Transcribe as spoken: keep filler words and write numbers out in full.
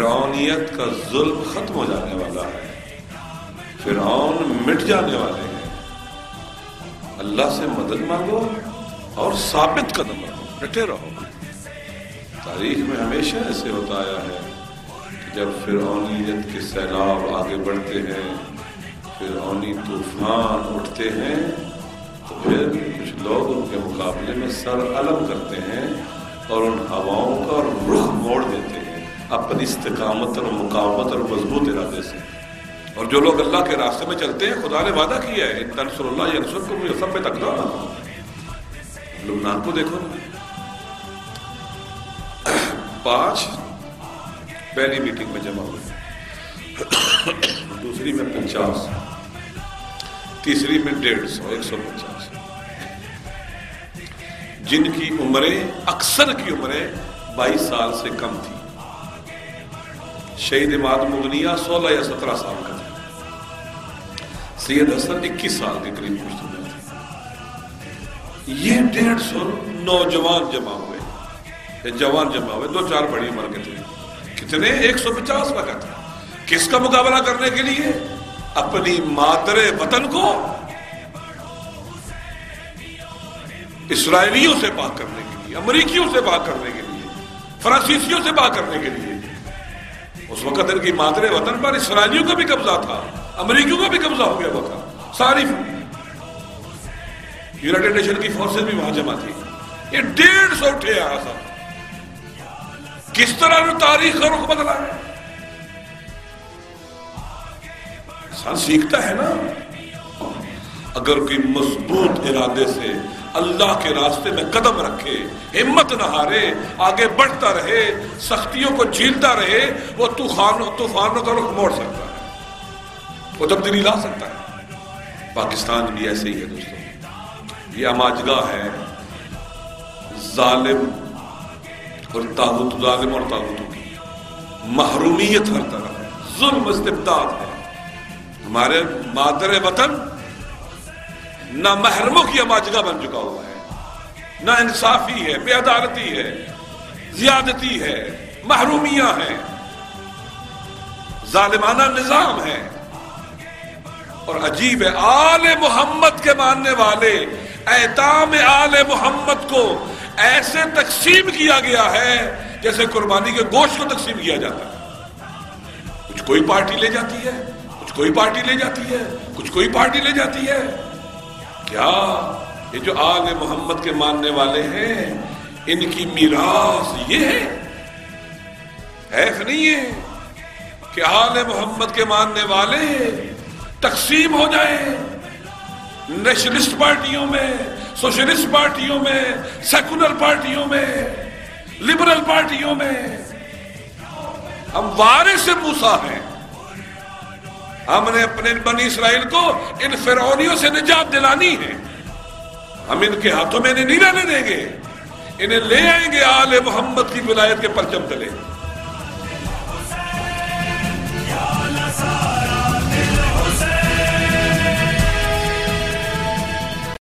فرعونیت کا ظلم ختم ہو جانے والا ہے، فرعون مٹ جانے والے ہیں۔ اللہ سے مدد مانگو اور ثابت قدم رہو، ڈٹے رہو۔ تاریخ میں ہمیشہ ایسے ہوتا آیا ہے کہ جب فرعونیت کے سیلاب آگے بڑھتے ہیں، فرعونی طوفان اٹھتے ہیں، تو پھر کچھ لوگ ان کے مقابلے میں سر علم کرتے ہیں اور ان ہواؤں کا رخ موڑ دیتے ہیں اپنی استقامت اور مقاومت اور مضبوط ارادے سے۔ اور جو لوگ اللہ کے راستے میں چلتے ہیں، خدا نے وعدہ کیا ہے ان تنصر اللہ ینصرکم ویثبت اقدامکم۔ لبنان کو دیکھو نا، پانچ پہلی میٹنگ میں جمع ہوئے، دوسری میں پچاس، تیسری میں ڈیڑھ سو، ایک سو پچاس، جن کی عمریں اکثر کی عمریں بائیس سال سے کم تھی۔ شہید اماد مغنیہ سولہ یا سترہ سال کا تھا، سید حسن اکیس سال کے قریب مشتمل تھے۔ یہ ڈیڑھ سو نوجوان جمع ہوئے، جوان جمع ہوئے، دو چار بڑی عمر کے تھے۔ کتنے؟ ایک سو پچاس وقت۔ کس کا مقابلہ کرنے کے لیے؟ اپنی مادر وطن کو اسرائیلیوں سے پاک کرنے کے لیے، امریکیوں سے پاک کرنے کے لیے، فرانسیسیوں سے پاک کرنے کے لیے۔ اس وقت ان کی مادر وطن پر اسرائیلیوں کا بھی قبضہ تھا، امریکیوں کا بھی قبضہ ہو گیا ہوا تھا، ساری یونائٹڈ نیشن کی فورسز بھی وہاں جمع تھی۔ یہ ڈیڑھ سو اٹھے یہاں سب۔ کس طرح نے تاریخ کا رخ بدلا ہے؟ انسان سیکھتا ہے نا، اگر کوئی مضبوط ارادے سے اللہ کے راستے میں قدم رکھے، ہمت نہ ہارے، آگے بڑھتا رہے، سختیوں کو جھیلتا رہے، وہ طوفانوں طوفانوں کا رخ موڑ سکتا ہے، وہ تبدیلی لا سکتا ہے۔ پاکستان بھی ایسے ہی ہے دوستوں، یہ اماجگاہ ہے ظالم اور طاغوت، ظالم اور طاغوتوں کی محرومیت ہر طرف ہے، ظلم استبداد ہے۔ ہمارے مادر وطن نہ محرموں کی اماجگاہ بن چکا ہوا ہے، نہ انصافی ہے، بے عدالتی ہے، زیادتی ہے، محرومیاں ہیں، ظالمانہ نظام ہے۔ اور عجیب ہے، آل محمد کے ماننے والے ایتام آل محمد کو ایسے تقسیم کیا گیا ہے جیسے قربانی کے گوشت کو تقسیم کیا جاتا ہے۔ کچھ کوئی پارٹی لے جاتی ہے، کچھ کوئی پارٹی لے جاتی ہے، کچھ کوئی پارٹی لے جاتی ہے۔ کیا یہ جو آل محمد کے ماننے والے ہیں، ان کی میراث یہ ہے؟ حیف نہیں ہے کہ آل محمد کے ماننے والے تقسیم ہو جائیں نیشنلسٹ پارٹیوں میں، سوشلسٹ پارٹیوں میں، سیکولر پارٹیوں میں، لبرل پارٹیوں میں۔ ہم وارث موسیٰ ہیں، ہم نے اپنے بنی اسرائیل کو ان فرعونیوں سے نجات دلانی ہے۔ ہم ان کے ہاتھوں میں انہیں نہیں رہنے دیں گے، انہیں لے آئیں گے آل محمد کی ولایت کے پرچم تلے۔